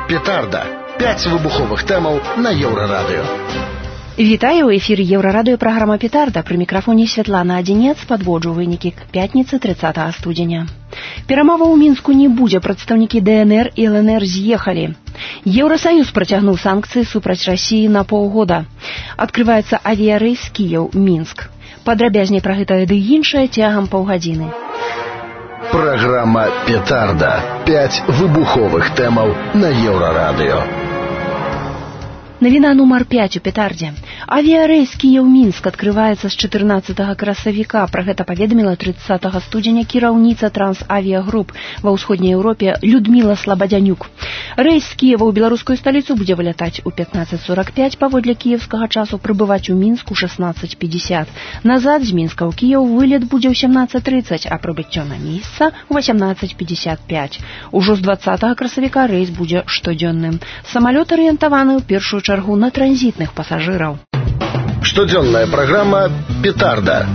Петарда. 5 вибухових темаў на Еўрарадыё. Вітаю, у эфіры Еўрарадыё, праграма «Петарда». Пры мікрафоне Святлана Адзінец, падводжу вынікі к пятніцы 30 студзеня. Перамоваў у Мінску не будзе, прадстаўнікі ДНР і ЛНР з'ехалі. Еўрасаюз працягнуў санкцыі супраць Расіі на паўгода. Адкрываецца авіярэйс Кіеў-Мінск. Падрабязней пра гэта ды іншае цягам паўгадзіны. Праграма «Петарда». 5 выбуховых темаў на Еўрарадыё. Навіна нумар 5 у «Петардзе». Авіярэйс Кіеў-Мінск адкрываецца з 14 красавіка. Пра гэта паведаміла 30 студзеня кіраўніца Трансавіягруп ва ўсходняй Еўропе Людміла Слабадзянюк. Рэйс з Кіева ў беларускую сталіцу будзе вылятаць у 15:45 паводле кіеўскага часу, прыбываць у Мінску 16:50. Назад з Мінска ў Кіеў вылет будзе ў 17:30, а прыбыццё на месца ў 18:55. Ужо з 20 красавіка рэйс будзе штодзённым. Самалёт арыентаваны ў першую чаргу на транзітных пасажыраў. Штодзённая праграма «Петарда».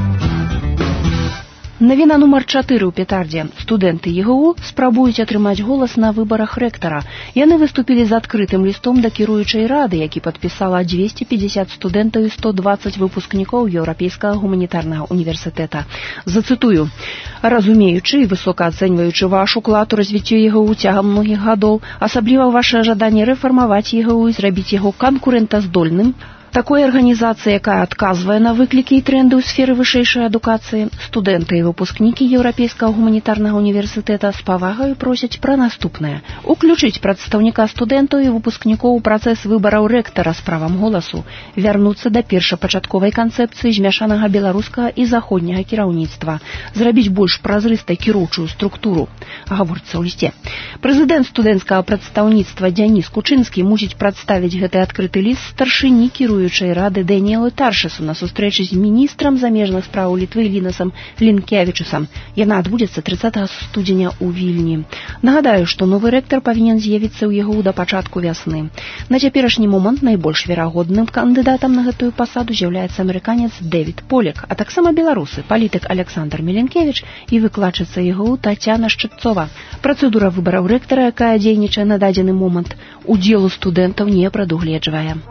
Навіна нумар 4 у «Петардзе». Студэнты ЕГУ спрабуюць атрымаць голас на выбарах рэктара. Яны выступілі з адкрытым лістом да кіруючай рады, які падпісала 250 студэнтаў і 120 выпускнікоў Еўрапейскага гуманітарнага універсітэта. Зацытую. Разумеючы і высока ацэньваючы ваш уклад у развіццё ЕГУ цягам многіх гадоў, асабліва вашае жаданне рэфармаваць ЕГУ і зрабіць яго канкурэнтаздольным, такой арганізацыі, якая адказвае на выклікі і тренды ў сферы вышэйшай адукацыі, студэнты і выпускнікі Еўрапейскага гуманітарнага універсітэта з павагаю просяць пра наступнае: уключыць прадстаўніка студэнтаў і выпускнікоў у працэс выбараў рэктара з правам голасу, вярнуцца да першапачатковай канцэпцыі змяшанага беларускага і заходняга кіраўніцтва, зрабіць больш празрыстай кіроўчую структуру. Гаворыцца ў лісце. Прэзідэнт студэнцкага прадстаўніцтва Дзяніс Кучынскі мусіць прадставіць гэты адкрыты ліст старшыні кіруючай рады Дэніелу Таршысу на сустрэчы з міністрам замежных спраў Літвы Лінасам Лінкевічусам. Яна адбудзецца 30 студзеня ў Вільні. Нагадаю, што новы рэктар павінен з'явіцца ў ЕГУ да пачатку вясны. На цяперашні момант найбольш верагодным кандыдатам на гэтую пасаду з'яўляецца амерыканец Дэвід Полек, а таксама беларусы, палітык Александр Міленкевіч і выкладчыца ЕГУ Тацяна Шчытцова. Працэдура выбараў рэктара, якая дзейнічае на дадзены момант, удзелу студэнтаў не прадугледжвае.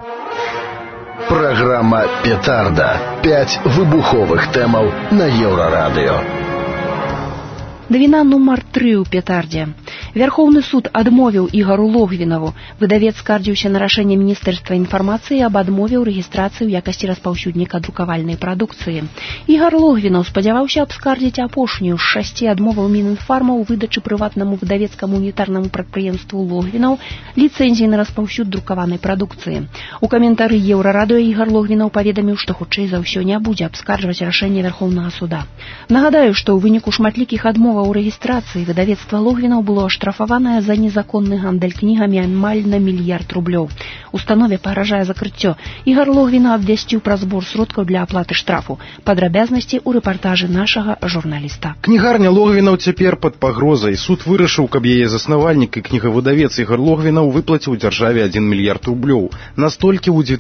Праграма «Петарда». 5 выбуховых темаў на Еўрарадыё. Навіна нумар 3 у «Петардзе». Вярхоўны суд адмовіў Ігару Логвінаву. Выдавец скардзіўся на рашэнне Міністэрства інфармацыі аб адмове ў рэгістрацыі ў якасці распаўсюдніка друкавальнай прадукцыі. Ігар Логвінаў спадзяваўся абскардзіць апошнюю з 6 адмоваў Мінінфарма ў выдачы прыватнаму выдавецкаму унітарнаму прадпрыемству Логвінаў ліцэнзіі на распаўсюд друкаванай прадукцыі. У каментары Еўрарадыё Ігар Логвінаў паведаміў, што хутчэй за ўсё не будзе абскарджваць рашэнне Вярхоўнага суда. Нагадаю, што ў выніку шматлікіх адмоваў у рэгістрацыі выдавецтва Логвінаў было аштрафаванае за незаконны гандаль кнігамі амаль на 1 мільярд рублёў. Установе пагражае закрыццё. Ігар Логвінаў абвясціў пра збор сродкаў для аплаты штрафу. Падрабязнасці ў рэпартажы нашага журналіста. Кнігарня Логвінаў цяпер пад пагрозай. Суд вырашыў, каб яе заснавальнік і кнігавыдавец Ігар Логвінаў выплаціў дзяржаве 1 мільярд рублёў. Настолькі ў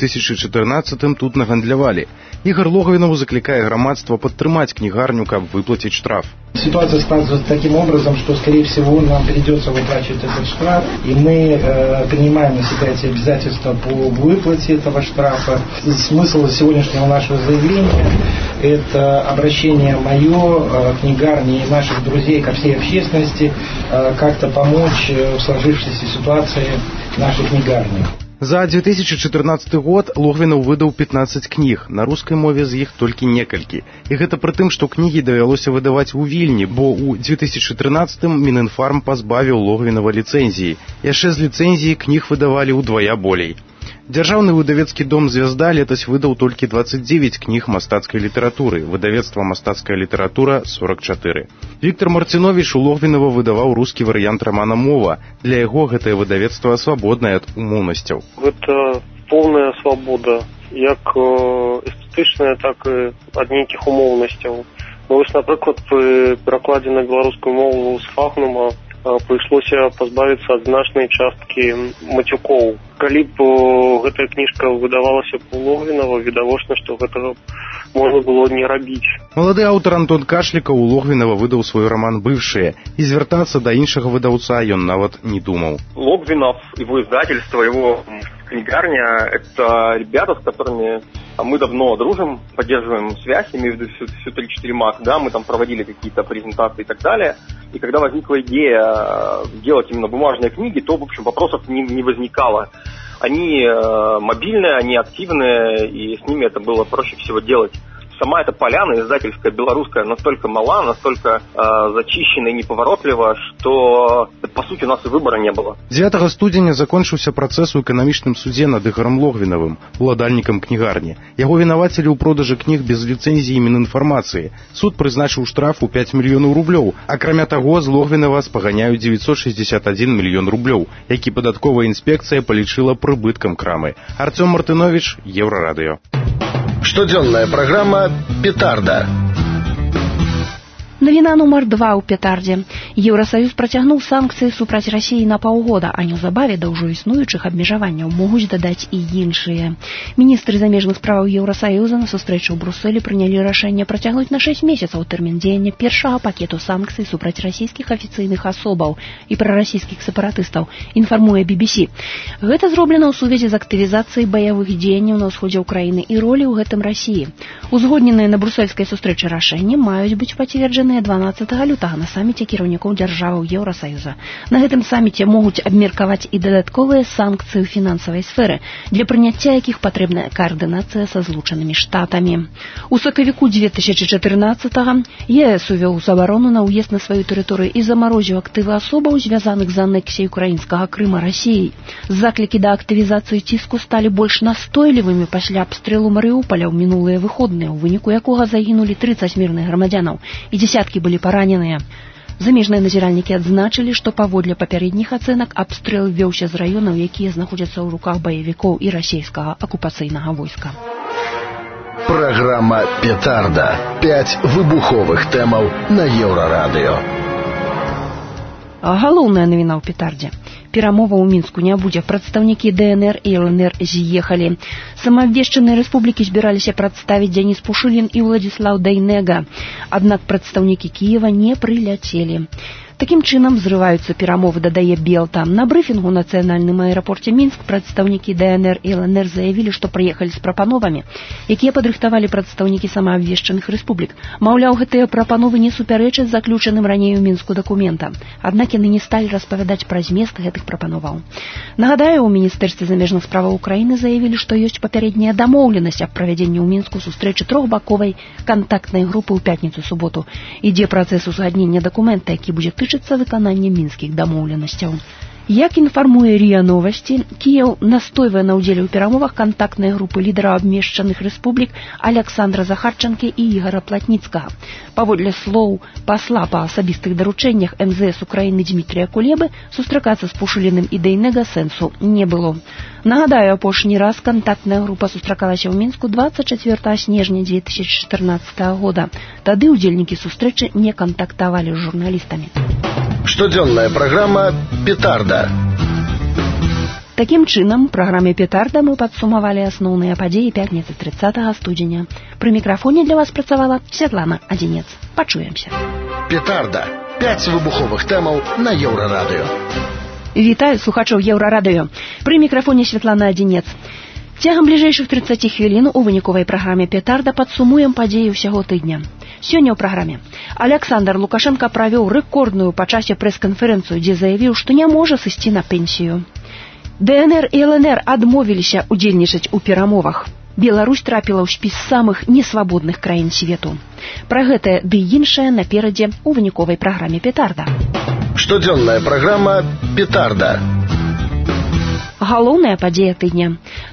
2014 тут нагандлявалі. Ігар Логвінаў заклікае грамадства падтрымаць кнігарню, каб выплаціць штраф. Ситуация складывается таким образом, что, скорее всего, нам придется выплачивать этот штраф, и мы принимаем на себя эти обязательства по выплате этого штрафа. Смысл сегодняшнего нашего заявления – это обращение мое, книгарни и наших друзей ко всей общественности, как-то помочь в сложившейся ситуации нашей книгарни. За 2014 год Логвінаў выдаў 15 кніг, на рускай мове з іх толькі некалькі. І гэта пры тым, што кнігі давялося выдаваць у Вільні, бо ў 2013-м Мінінфарм пазбавіў Логвінава ліцэнзіі. Яшчэ з ліцэнзіі кніг выдавалі ўдвая болей. Дзяржаўны выдавецкі дом «Звязда» летась выдаў толькі 29 кніг мастацкай літаратуры, выдавецтва «Мастацкая літаратура» – 44. Віктор Марціновіч у Логвінава выдаваў рускі варыянт рамана «Мова». Для яго гэтае выдавецтва свабоднае ад умоўнасцяў. Гэта поўная свабода, як эстэтычная, так і ад нейкіх умоўнасцяў. Вось, напрыклад, пры перакладзе на беларускую мову з фагнума прыйшлося пазбавіцца ад значнай часткі мацюкоў. Калі б гэтая кніжка выдавалася б у Логвінава, відавочна, што гэтага можна было не рабіць. Малады аўтар Антон Кашлікаў у Логвінава выдаў свой роман «Бывшие», і звяртацца да іншага выдаўца ён нават не думаў. Логвинов, его издательство, его книгарня — это ребята, с которыми мы давно дружим, поддерживаем связь, имею в виду всю 3-4 МАК, да, мы там проводили какие-то презентации и так далее. И когда возникла идея делать именно бумажные книги, то, в общем, вопросов не возникало. Они мобильные, они активные, и с ними это было проще всего делать. Сама эта поляна издательская, белорусская, настолько мала, настолько зачищена и неповоротлива, что, по сути, у нас и выбора не было. 9 студзеня закончыўся працэс у эканамічным судзе над Ігорам Логвінавым, уладальнікам кнігарні. Яго вінавацілі ў продажы кніг без ліцэнзіі і Мінінфармацыі. Суд прызначыў штраф у 5 мільёнаў рублёў. Акрамя таго, з Логвінава спаганяюць 961 мільён рублёў, які падатковая інспекцыя палічыла прыбыткам крамы. Артём Мартынович, Еўрарадыё. Штодзённая праграма «Петарда». Навіна нумар 2 ў «Петардзе». Еўрасаюз працягнуў санкцыі супраць Расіі на паўгода, а неўзабаве да ўжо існуючых абмежаванняў могуць дадаць і іншыя. Міністры замежных справаў Еўрасаюза на сустрэчы ў Брусэлі прынялі рашэнне працягнуць на 6 месяцаў тэрмін дзеяння першага пакету санкцый супраць расійскіх афіцыйных асобаў і прарасійскіх сепаратыстаў, інфармуе BBC. Гэта зроблена ў сувязі з актывізацыяй баявых дзеянняў на ўсходзе ўкраіны і ролі ў гэтым Расіі. Узгодненыя на брусельскай сустрэчы рашэнні маюць быць пацверджаны 12 лютага на саміце кіраўнікоў дзяржаваў Еўрасаюза. На гэтым саміце могуць абмеркаваць і дадатковыя санкцыі ў фінансавай сферы, для прыняцця якіх патрэбная каардынацыя са Злучанымі Штатамі. У сакавіку 2014-го ЕС увёў забарону на ўезд на сваю тэрыторыю і замарозіў актывы асобаў, звязаных з анексіяй украінскага Крыма Расіяй. Заклікі да актывізацыі ціску сталі больш настойлівымі пасля абстрэлу Марыуполя ў мінулыя выходныя, у выніку якога загінулі 30 мірных грамадзянаў і дзесяткі былі параненыя. Замежныя назіральнікі адзначылі, што паводле папярэдніх ацэнак абстрэл вёўся з раёнаў, якія знаходзяцца ў руках баевікоў і расійскага акупацыйнага войска. Праграма «Петарда». 5 выбуховых тэмаў на Еўрарадыё. Галоўная навіна ў «Петардзе». Перамова ў Мінску не будзе. Прадстаўнікі ДНР і ЛНР з'ехалі. Самаабвешчаныя рэспублікі збіраліся прадставіць Дзяніс Пушылін і Ўладзіслаў Дайнега. Аднак прадстаўнікі Кіева не прыляцелі. Такім чынам зрываюцца перамовы, дадае Белта. На брыфінгу ў нацыянальным аэрапорце Мінск прадстаўнікі ДНР і ЛНР заявілі, што прыехалі з прапановамі, якія падрыхтавалі прадстаўнікі самаабвешчаных рэспублік. Маўляў, гэтыя прапановы не супярэчаць заключаным раней у Мінску дакумента. Аднак яны не сталі распавядаць пра змест гэтых прапановаў. Нагадаю, у Міністэрстве замежных справаў Украіны заявілі, што ёсць папярэдняя дамоўленасць аб правядзенні ў Мінску сустрэчы трохбаковай кантактнай групы ў пятніцу-суботу. Ідзе працэс узгаднення дакумента, які будзе тычыцца выканання мінскіх дамоўленасцяў. Як інфармуе РИА Новости, Киев настойвае на ўдзеле ў перамовах кантактнай групы лідараў абмешчаных рэспублік Александра Захарчанкі і Ігора Платніцкага. Паводле слоў пасла па асабістых даручэннях МЗС Украіны Дмітрія Кулебы, сустракацца з Пушыліным і Дайнега сэнсу не было. Нагадаю, апошні раз кантактная група сустракалася ў Мінску 24 снежня 2014 года. Тады ўдзельнікі сустрэчы не кантактавалі з журналістамі. Штодзённая праграма «Петарда». Такім чынам, у праграме «Петарда» мы падсумавалі асноўныя падзеі пятніцы 30 студзеня. Пры мікрафоне для вас працавала Святлана Адзінец. Пачуемся. «Петарда». 5 выбуховых тэмаў на Еўрарадыё. Вітаю слухачоў Еўрарадыё. Пры мікрафоне Святлана Адзінец. Цягам бліжэйшых 30 хвілін у выніковай праграме «Петарда» падсумуем падзеі ўсяго тыдня. Сёння ў праграме Александр Лукашенко правёў рэкордную па часе прэс-канферэнцыю, дзе заявіў, што не можа сысці на пенсію. ДНР і ЛНР адмовіліся удзельнічаць у перамовах. Беларусь трапіла ў спіс самых несвабодных краін свету. Пра гэтае ды іншае наперадзе у выніковай праграме «Петарда». Штодзённая праграма «Петарда». Галоўная падзея тыдня.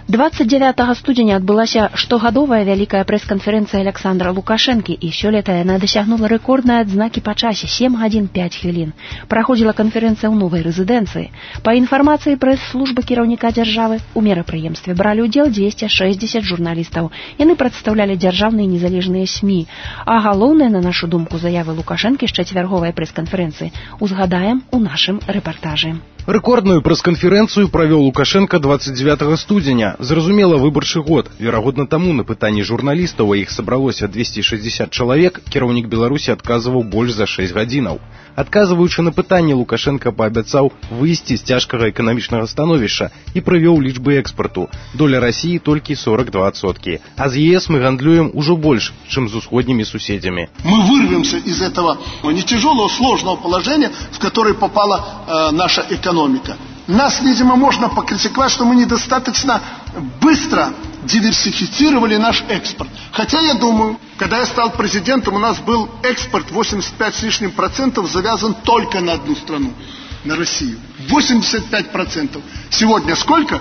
29 студзеня адбылася штогадовая вялікая прэс-канферэнцыя Александра Лукашэнкі, і сёлета яна дасягнула рэкорднай адзнакі па часе 7 гадзін 5 хвілін. Праходзіла канферэнцыя ў новай рэзідэнцыі. Па інфармацыі прэс-службы кіраўніка дзяржавы, у мерапрыемстве бралі ўдзел 260 журналістаў. Яны прадстаўлялі дзяржаўныя незалежныя СМІ. А галоўнае, на нашу думку, заявы Лукашэнкі з чацвярговай прэс-канферэнцыі узгадаем у нашым рэпартажы. Рэкордную прэс-канферэнцыю правёў Лукашенко 29 студзеня. Зразумела, выбарчы год. Верагодна таму на пытанні журналістаў, а іх сабралося 260 чалавек, кіраўнік Беларусі адказваў больш за 6 гадзінаў. Адказваючы на пытанне, Лукашенко паабяцаў выйсці з цяжкага эканамічнага становішча і прывёў лічбы экспарту. Доля Расіі толькі 42%. А з ЕС мы гандлюем ужо больш, чым з усходнімі суседзямі. Мы вырвемся из этого не тяжелого, сложного положения, в которое попала наша экономика. Нас, видимо, можно покритиковать, что мы недостаточно быстро диверсифицировали наш экспорт. Хотя я думаю, когда я стал президентом, у нас был экспорт 85 с лишним процентов завязан только на одну страну, на Россию. 85%. Сегодня сколько?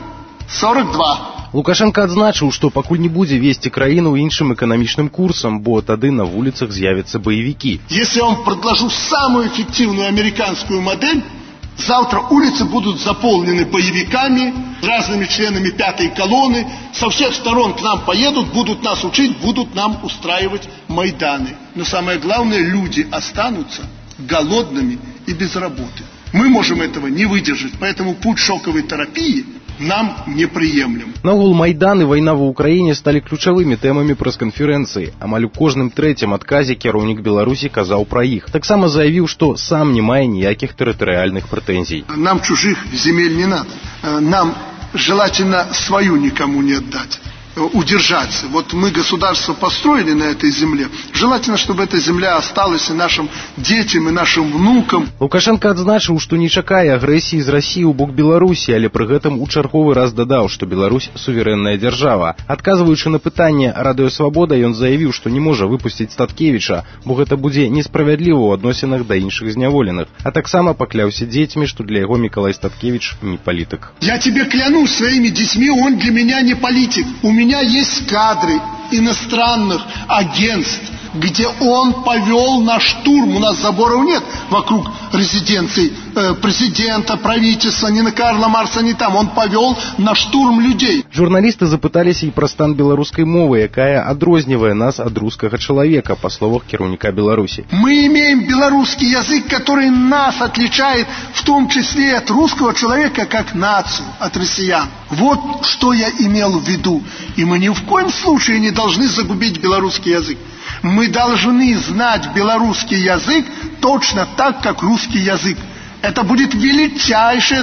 42. Лукашенко адзначыў, што пакуль не будзе весці краіну іншым эканамічным курсам, бо тады на вуліцах з'явяцца баевікі. Если я вам предложу самую эффективную американскую модель, завтра улицы будут заполнены боевиками, разными членами пятой колонны, со всех сторон к нам поедут, будут нас учить, будут нам устраивать майданы. Но самое главное, люди останутся голодными и без работы. Мы можем этого не выдержать, поэтому путь шоковой терапии нам неприемлем. Нагул Майдан і вайна ва ўкраіне сталі ключавымі тэмамі прэс-канферэнцыі. Амаль у кожным трэцім адказе кіраўнік Беларусі казаў пра іх. Таксама заявіў, што сам не мае ніякіх тэрытарыяльных прэтэнзій. Нам чужих земель не надо. Нам желательно свою никому не отдать. Удержаться. Вот мы государство построили на этой земле. Желательно, чтобы эта земля осталась и нашим детям, и нашим внукам. Лукашенко адзначыў, што не чакае агрэсіі з Расіі ў бок Беларусі, але пры гэтым у чарговы раз дадаў, што Беларусь суверэнная дзяржава. Адказваючы на пытанне Радыё Свабода, ён заявіў, што не можа выпусціць Статкевіча, бо гэта будзе несправядліва ў адносінах да іншых зняволеных. А таксама пакляўся дзецьмі, што для яго Мікалай Статкевіч не палітык. Я тебе клянусь своими детьми, он для меня не политик. У меня есть кадры иностранных агентств, где он повел на штурм. У нас заборов нет вокруг резиденции президента, правительства, ни на Карла Маркса, ни там. Он повел на штурм людей. Журналисты запыталіся і пра стан беларускай мовы, якая адрознівае нас ад рускага чалавека, па словах кіраўніка Беларусі. Мы имеем белорусский язык, который нас отличает, в том числе от русского человека, как нацию, от россиян. Вот что я имел в виду. И мы ни в коем случае не должны загубить белорусский язык. Мы должны знать белорусский язык точно так, как русский язык. Это будет величайшее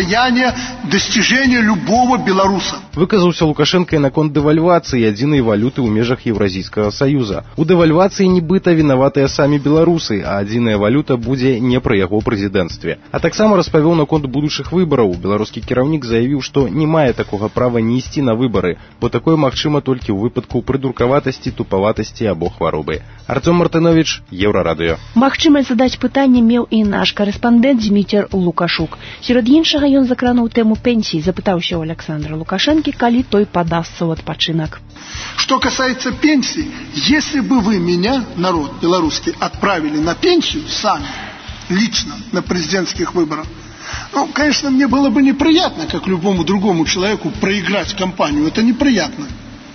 достижение любого белоруса. Выказаўся Лукашенко і наконт дэвальвацыі адзінай валюты ў межах Еўразійскага саюза. У дэвальвацыі нібыта вінаватыя самі беларусы, а адзіная валюта будзе не пры яго прэзідэнцтве. А таксама распавёў наконт будучых выбараў. Беларускі кіраўнік заявіў, што не мае такога права не ісці на выбары, бо такое магчыма толькі ў выпадку прыдуркаватасці, тупаватасці або хваробы. Артём Мартынович, Еўрарадыё. Магчымасць задаць пытанне меў і наш карэспандэнт Зміцер Лукашук. Сярод іншага ён закрануў тэму пенсій, запытаўся ў Александра Лукашэнкі, калі той падасца ў адпачынак. Что касается пенсии, если бы вы меня, народ белорусский, отправили на пенсию сами, лично, на президентских выборах, ну, конечно, мне было бы неприятно, как любому другому человеку, проиграть кампанию. Это неприятно.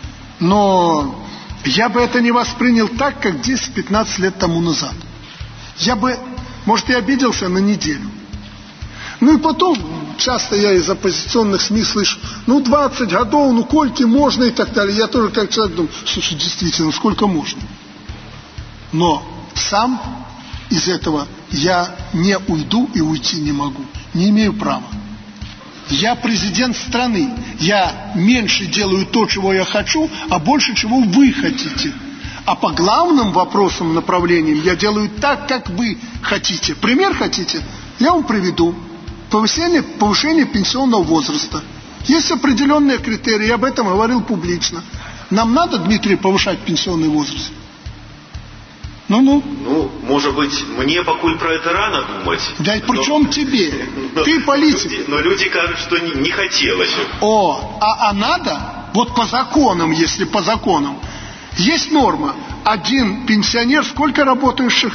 Но я бы это не воспринял так, как 10-15 лет тому назад. Я бы, может, и обиделся на неделю. Ну и потом, часто я из оппозиционных СМИ слышу, 20 годов, кольки можно и так далее. Я тоже как человек думаю, слушай, действительно, сколько можно? Но сам из этого я не уйду и уйти не могу. Не имею права. Я президент страны. Я меньше делаю то, чего я хочу, а больше, чего вы хотите. А по главным вопросам, направлениям я делаю так, как вы хотите. Пример хотите? Я вам приведу. Повышение пенсионного возраста. Есть определенные критерии, я об этом говорил публично. Нам надо, Дмитрий, повышать пенсионный возраст? Ну, может быть, мне покуль про это рано думать. Да и при чем тебе? Ты политик. Но люди кажут, что не хотелось. А надо? Вот по законам, если по законам. Есть норма. Один пенсионер, сколько работающих?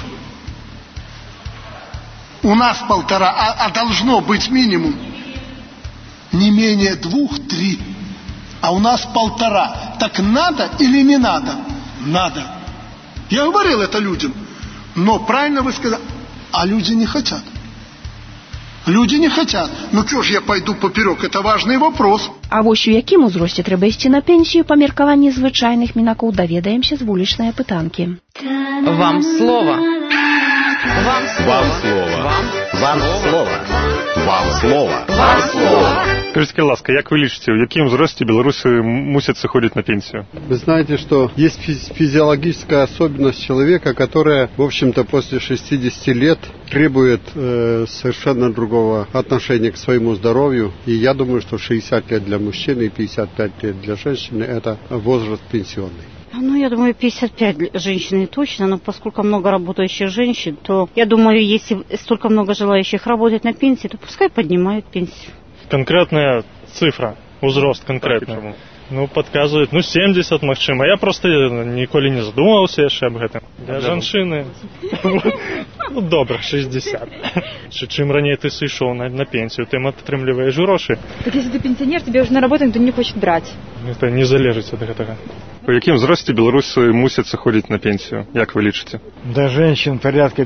У нас 1,5, а должно быть минимум не менее 2-3. А у нас 1,5. Так надо или не надо? Надо. Я говорил это людям. Но правильно вы сказали. А люди не хотят. Люди не хотят. Ну что ж я пойду поперек? Это важный вопрос. А вось у якім узросце трэба ісці на пенсію па меркаванні звычайных мінакоў даведаемся з вулічнай апытанкі. Вам слово. Вам слово. Вам слово. Вам слово. Вам слово. Скажите, ласка, як вы лічыце, у якім узросце беларусы мусят сыходзіць на пенсию? Вы знаете, что есть физиологическая особенность человека, которая, в общем-то, после 60 лет требует совершенно другого отношения к своему здоровью. И я думаю, что 60 лет для мужчины и 55 лет для женщины – это возраст пенсионный. Ну, я думаю, 55 для женщины точно, но поскольку много работающих женщин, то, я думаю, если столько много желающих работать на пенсии, то пускай поднимают пенсию. Конкретная цифра, узрост конкретно. Ну, подказывает, 70, магчыма. Я просто ніколі не задумывался яшчэ об гэтым. Для жанчыны, добрых 60. Чым раней ты сышоў на пенсию, тым атрымліваеш грошы. Так если ты пенсионер, тебе уже на работу никто не хочет брать. Это не залежыць ад гэтага. У якім узросце беларусы мусяць сыходзіць на пенсию, як вы лічыце? Для женщин порядка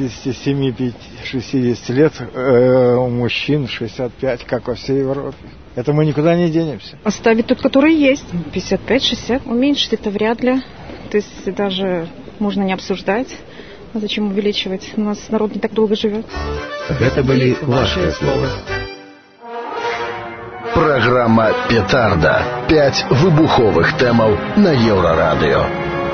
57-60 лет, у мужчин 65, как во всей Европе. Это мы никуда не денемся. Оставить тот, который есть. 55-60. Уменьшить это вряд ли. То есть даже можно не обсуждать. А зачем увеличивать? У нас народ не так долго живет. Это были ваши слова. Программа «Петарда». 5 выбуховых тэмаў на Еўрарадыё.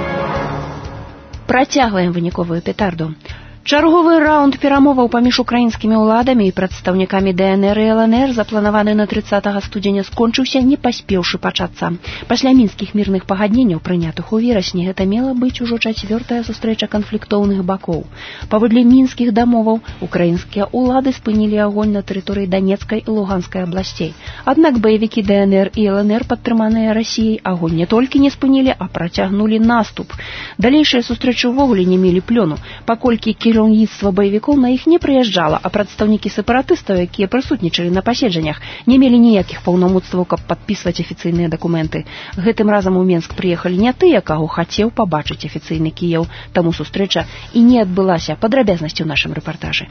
Працягваем выніковую петарду. Чарговы раунд перамоваў паміж украінскімі ўладамі і прадстаўнікамі ДНР і ЛНР, запланаваны на 30 студзеня, скончыўся, не паспеўшы пачацца. Пасля мінскіх мірных пагадненняў, прынятых у верасні, гэта мела быць ужо 4-я сустрэча канфліктоўных бакоў. Паводле мінскіх дамоваў, украінскія ўлады спынілі агонь на тэрыторыі Данецкай і Луганскай абласцей. Аднак баевікі ДНР і ЛНР, падтрыманыя Расіяй, агонь не толькі не спынілі, а працягнулі наступ. Далейшыя сустрэчы ўвогуле не мелі плёну, паколькі кіраўніцтва баевікоў на іх не прыязджала, а прадстаўнікі сепаратыстаў, якія прысутнічалі на паседжаннях, не мелі ніякіх паўнамоцтваў, каб падпісваць афіцыйныя дакументы. Гэтым разам у Менск прыехалі не тыя, каго хацеў пабачыць афіцыйны Кіеў, таму сустрэча і не адбылася. Падрабязнасці ў нашым рэпартажы.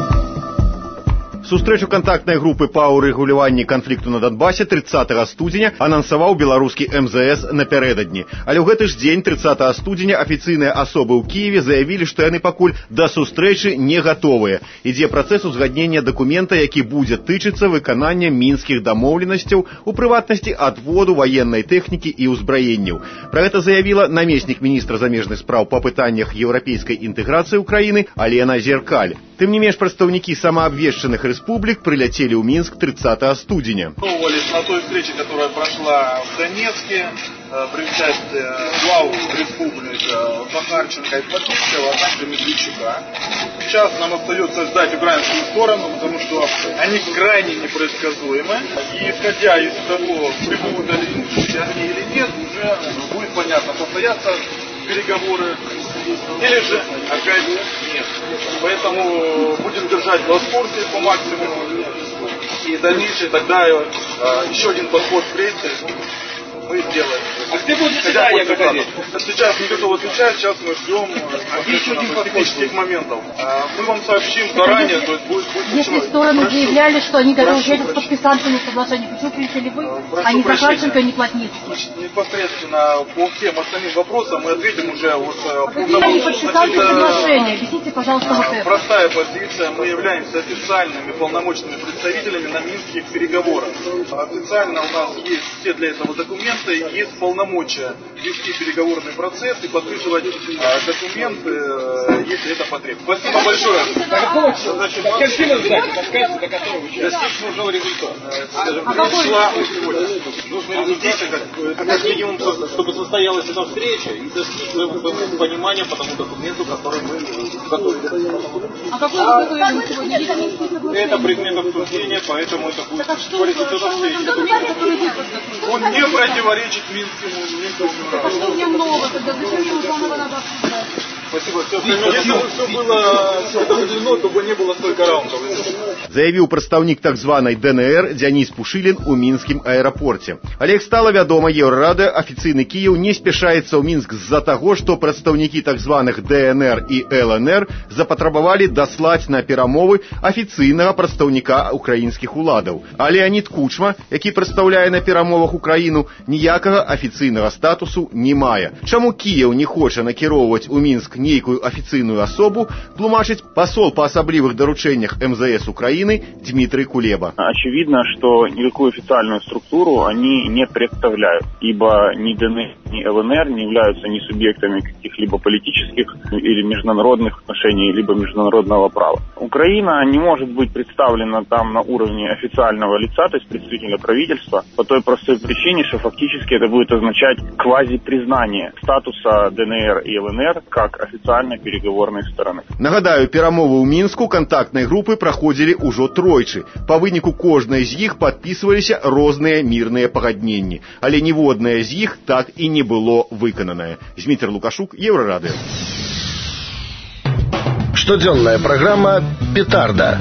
Сустрэчу кантактнай групы па ўрэгуляванні канфлікту на Донбасе 30 студзеня анансаваў беларускі МЗС напярэдадні. Але ў гэты ж дзень, 30 студзеня, афіцыйныя асобы ў Кіеве заявілі, што яны пакуль да сустрэчы не гатовыя. Ідзе працэс узгаднення дакумента, які будзе тычыцца выканання мінскіх дамоўленасцяў, у прыватнасці адводу ваеннай тэхнікі і ўзбраенняў. Пра гэта заявіла намеснік міністра замежных спраў па пытаннях еўрапейскай інтэграцыі Украіны Алена Зеркаль. Тым не менш, прадстаўнікі самаабвешчаных республик прилетели в Минск 30 студеня. На той встрече, которая прошла в Донецке, при участии глав республик Захарченко и Плотницкого, а также Медведчука. Сейчас нам остается ждать украинскую сторону, потому что они крайне непредсказуемы. И исходя из того, прибудут ли они или нет, уже будет понятно, состоятся переговоры или же опять нет. Поэтому будем держать вас в курсе по максимуму. И дальнейшее тогда еще один подход встреч мы сделаем. А где будет заседание проходить? Сейчас не готовы отвечать, сейчас мы ждем специфических моментов. Мы вам сообщим заранее, то есть будет Если стороны заявляли, что они готовы к подписанию соглашения, почему прилетели вы, а не Захарченко, не Плотницкий? Непосредственно по всем остальным вопросам мы ответим уже вот... Они подписали соглашение, объясните, пожалуйста, вот это. Простая позиция, мы являемся официальными полномочными представителями на минских переговорах. Официально у нас есть все для этого документы. документы, есть полномочия вести переговорный процесс и подписывать документы, если это потребуется. Спасибо большое. Достичь нужного результата. Нужный результат, как минимум, чтобы состоялась эта встреча и достичь понимания по тому документу, который мы готовили. Это предмет обсуждения, поэтому это будет результат встречи. Он не противоречит Минскому меморандуму. Спасибо. Если бы все было определено, то бы не было столько раундов. Заявіў прадстаўнік так званай ДНР Дзяніс Пушылін у мінскім аэрапорце. Але, як стала вядома, Еўрарада, афіцыйны Кіеў не спяшаецца ў Мінск з-за таго, што прадстаўнікі так званых ДНР і ЛНР запатрабавалі даслаць на перамовы афіцыйнага прадстаўніка украінскіх уладаў. А Леанід Кучма, які прадстаўляе на перамовах Украіну, ніякага афіцыйнага статусу не мае. Чаму Кіеў не хоча накіроўваць у Мінск нейкую афіцыйную асобу, тлумачыць пасол па асаблівых даручэннях МЗС Украины Дмитрий Кулеба. Очевидно, что никакую официальную структуру они не представляют, ибо ни ДНР, ни ЛНР не являются ни субъектами каких-либо политических или международных отношений, либо международного права. Украина не может быть представлена там на уровне официального лица, то есть представителя правительства, по той простой причине, что фактически это будет означать квазипризнание статуса ДНР и ЛНР как официальной переговорной стороны. Нагадаю, перамовы ў Мінску кантактнай групы праходзілі ўжо тройчы. Па выніку кожнай з іх падпісваліся розныя мірныя пагадненні, але ніводнае з іх так і не было выкананае. Зміцер Лукашук, Еўрарадыё. Штодзённая праграма «Петарда».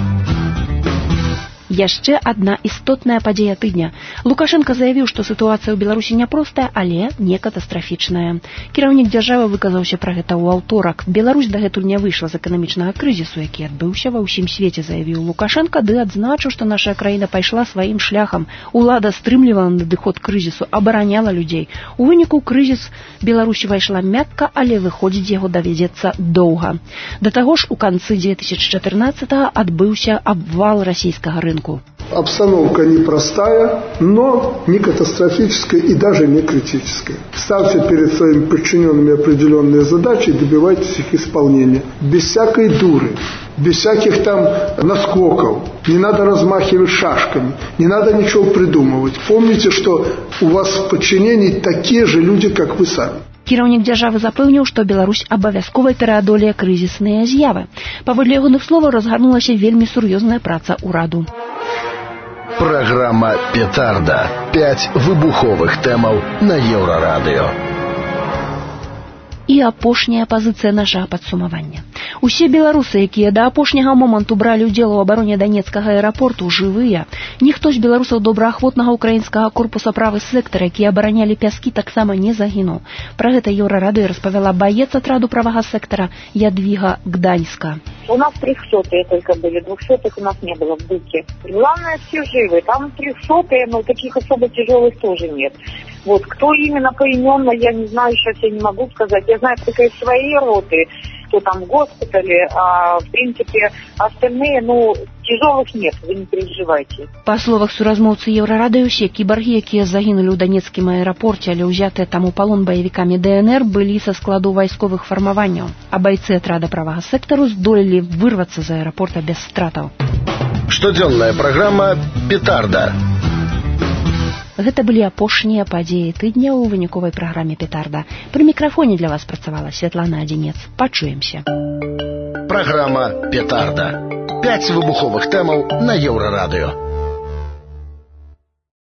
Яшчэ адна істотная падзея тыдня. Лукашенко заявіў, што сітуацыя ў Беларусі няпростая, але не катастрафічная. Кіраўнік дзяржавы выказаўся пра гэта ў аўторак. Беларусь дагэтуль не выйшла з эканамічнага крызісу, які адбыўся ва ўсім свеце, заявіў Лукашенко, ды адзначыў, што наша краіна пайшла сваім шляхам. Улада стрымлівала надыход крызісу, абараняла людзей. У выніку крызіс Беларусь пайшла мякка, але выходзіць яго давядзецца доўга. Да таго ж у канцы 2014-го адбыўся абвал расійскага рынку. Обстановка непростая, но не катастрофическая и даже не критическая. Ставьте перед своими подчиненными определенные задачи и добивайтесь их исполнения. Без всякой дуры, без всяких там наскоков. Не надо размахивать шашками, не надо ничего придумывать. Помните, что у вас в подчинении такие же люди, как вы сами. Кіраўнік дзяржавы запэўніў, што Беларусь абавязкова пераадолее крызісныя з'явы. Паводле ягоных словаў разгарнулася вельмі сур'ёзная праца ўраду. Праграма «Петарда». 5 выбуховых тэмаў на Еўрарадыё. І апошняя пазіцыя нашага падсумавання. Усе беларусы, якія да апошняга моманту бралі ўдзел у абароне Данецкага аэрапорту, жывыя. Ніхто з беларусаў добраахвотнага украінскага корпуса правы сектар, якія абаранялі пяскі, таксама не загінуў. Пра гэта Еўрарадыё распавяла баец атраду правага сектара Ядвіга Гданьска. У нас 300-е только были, 200-х у нас не было в Буке. Главное, все живы. Там 300-е, но таких особо тяжелых тоже нет. Вот, кто именно поименно, я не знаю, сейчас я не могу сказать. Я знаю только из своей роты, кто там в госпитале, а в принципе остальные, тяжелых нет, вы не переживайте. Па словах суразмоўцы Еўрарадыё, усе кібаргі, якія загінулі ў Данецкім аэрапорце, але ўзятыя там у палон баевікамі ДНР, былі са складу вайсковых фармаванняў, а байцы атрада правага сектару здолелі вырвацца з аэрапорта без стратаў. Штодзённая праграма «Петарда». Гэта былі апошнія падзеі тыдня ў выніковай праграме «Петарда». Пры мікрафоне для вас працавала Святлана Адзінец. Пачуемся. Праграма «Петарда». 5 выбуховых тэмаў на Еўрарадыё.